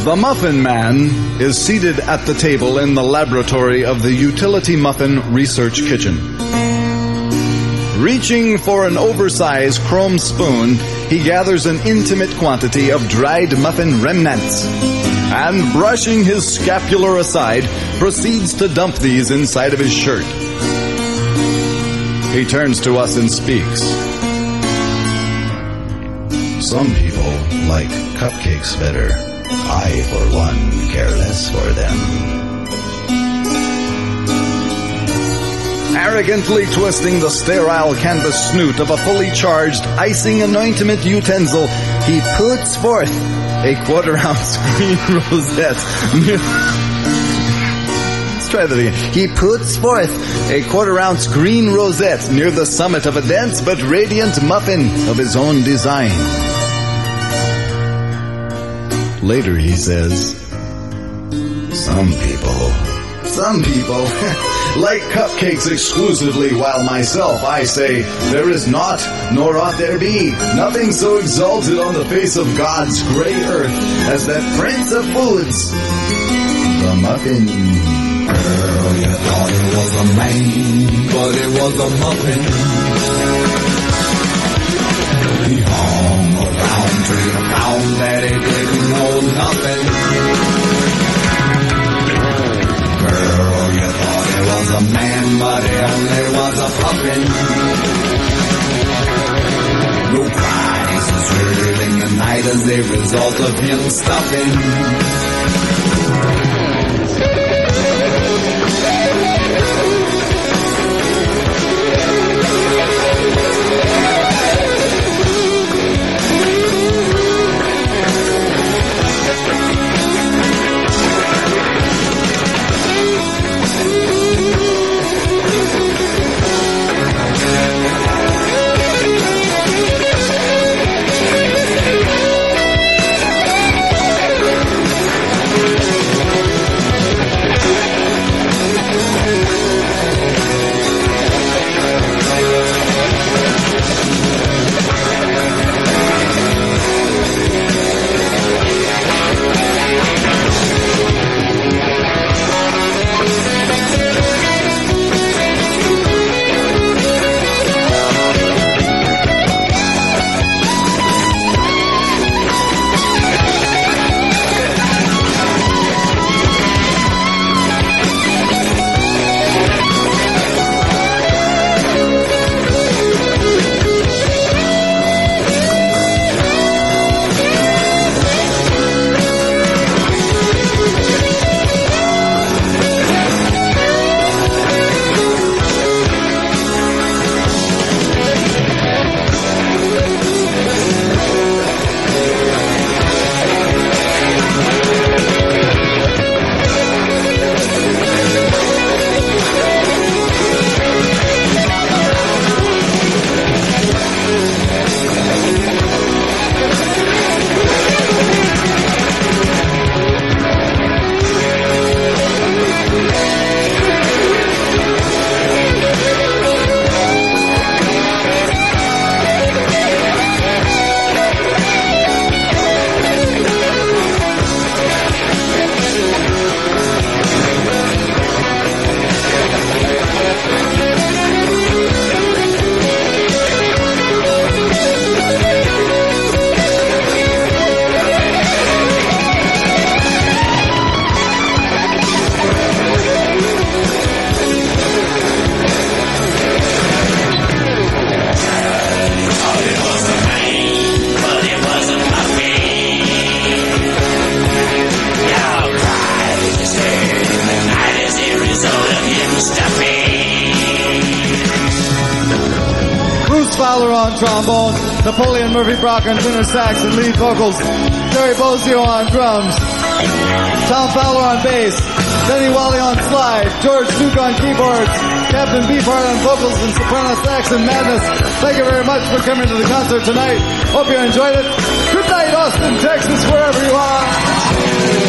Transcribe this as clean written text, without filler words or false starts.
The Muffin Man is seated at the table in the laboratory of the Utility Muffin Research Kitchen. Reaching for an oversized chrome spoon, he gathers an intimate quantity of dried muffin remnants and, brushing his scapular aside, proceeds to dump these inside of his shirt. He turns to us and speaks. Some people like cupcakes better. I, for one, care less for them. Arrogantly twisting the sterile canvas snoot of a fully charged icing anointment utensil, he puts forth a quarter-ounce green rosette. Let's try that again. He puts forth a quarter-ounce green rosette near the summit of a dense but radiant muffin of his own design. Later he says, Some people like cupcakes exclusively, while myself, I say, there is not, nor ought there be, nothing so exalted on the face of God's grey earth as that prince of foods, the muffin. Girl, you thought it was a man, but it was a muffin. He hung around till you found that he didn't know nothing. Girl, you thought it was a man, but he only was a puppet. No prizes heard in the night as a result of him stuffing. Trombone, Napoleon Murphy Brock on tenor sax and lead vocals, Jerry Bozio on drums, Tom Fowler on bass, Denny Wally on slide, George Duke on keyboards, Captain Beefheart on vocals and soprano sax and madness. Thank you very much for coming to the concert tonight. Hope you enjoyed it. Good night, Austin, Texas, wherever you are.